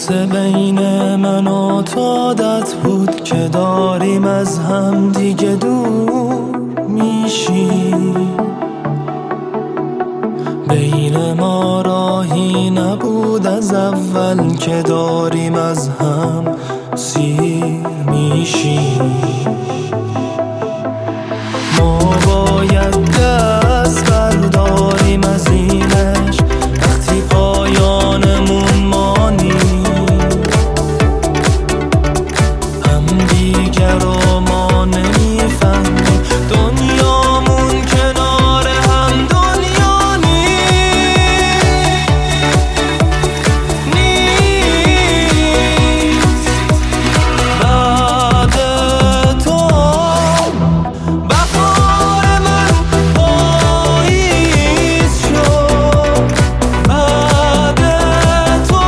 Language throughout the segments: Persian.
واسه بین من و تو عادت بود که داریم از هم دیگه دور میشی. بین ما راهی نبود از اول که داریم از هم سیر میشی. ما باید دست برداریم از اینش وقتی پایانمون مانی. هم دیگر رو ما نمیفهمیم، دنیامون کنار هم دنیا نیست. بعد تو بهار من پاییز شد، بعد تو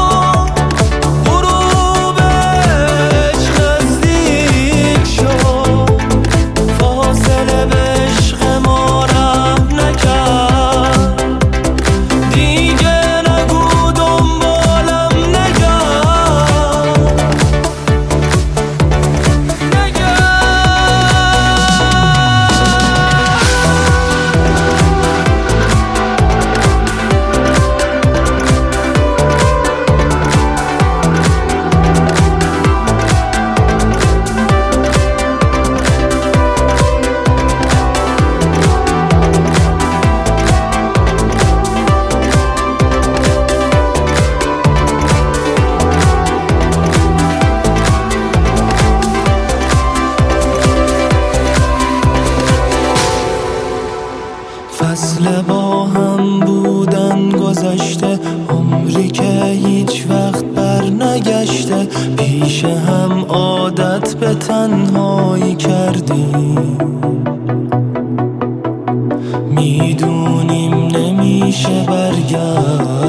غروبش نزدیک شد. فاصله به عشق ما رحم نکرد، دیگه نگو دنبالم نگرد. فصل با هم بودن گذشته، عمری که هیچ وقت بر نگشته. پیش هم عادت به تنهایی کردیم، میدونیم نمیشه برگشت.